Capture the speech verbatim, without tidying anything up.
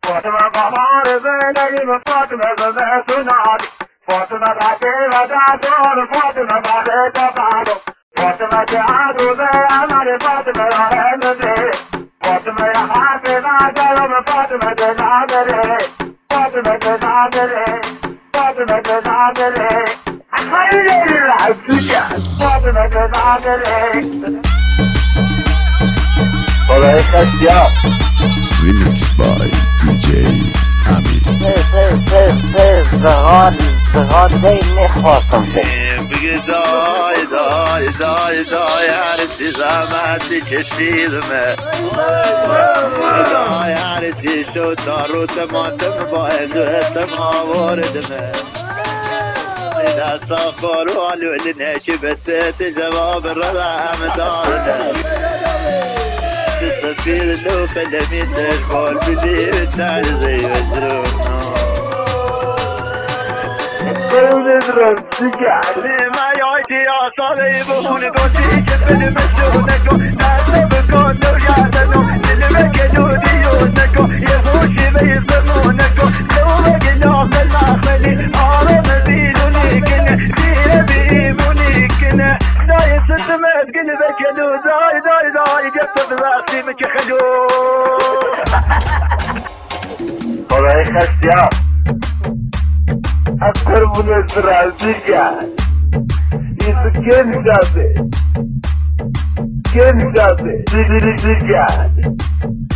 فاطمه قمر زندگی به فاطمه زنده سنانی فاطمه بچه و دادون فاطمه بچه تفادو فاطمه که عروضه عمل فاطمه را هنده فاطمه یا حافظه جلوم فاطمه که نادره فاطمه که نادره فاطمه که نادره خیلی رسوشه فاطمه که نادره خدای خشیا Remix by دی جی امیر. سه سه سه سه زغال زغال دی نخواستم سه بگی دای دای دای دای هرچی زحمتی کشیدمه دای هرچی شد تا رو تماتم باید و اتم آوردمه دستا خورو علولی نشی بسیت جواب ربهم دارده تصفير لو فلمي تشبول بدي التعال زي وزرون قول درستك ما يعيدي يا صليب ونقوتي كبن مسونكو ناسب كونو يعتنو نلمك دوديونكو يغوشي بيصمونكو لو بقنا في المخلي عرم بيدوني كنا دير بيموني كنا داي ستمت قلبك يدو داي داي داي قصد راسي مك خلو خدای خشیا اکثر بودست رازی کرد ایسو کن جاده کن جاده دیگه دیگه کرد